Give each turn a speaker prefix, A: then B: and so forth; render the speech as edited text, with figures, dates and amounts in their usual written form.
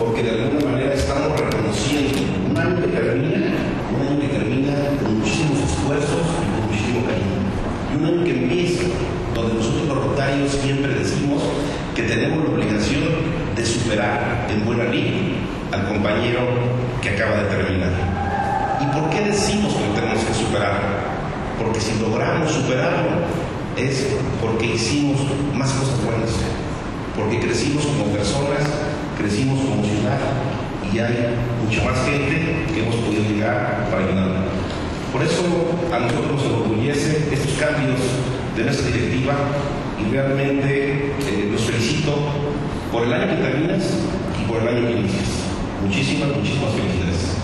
A: porque de alguna manera estamos reconociendo un año que termina con muchísimos esfuerzos y con muchísimo cariño, y un año que empieza donde nosotros los rotarios siempre decimos que tenemos la obligación de superar en buena línea al compañero que acaba de terminar. ¿Y por qué decimos que lo tenemos que superar? Porque si logramos superarlo es porque hicimos más cosas buenas, porque crecimos como personas, crecimos como ciudad, y hay mucha más gente que hemos podido llegar para ayudar. Por eso a nosotros nos enorgullece estos cambios de nuestra directiva, y realmente los felicito por el año que terminas y por el año que inicias. Muchísimas felicidades.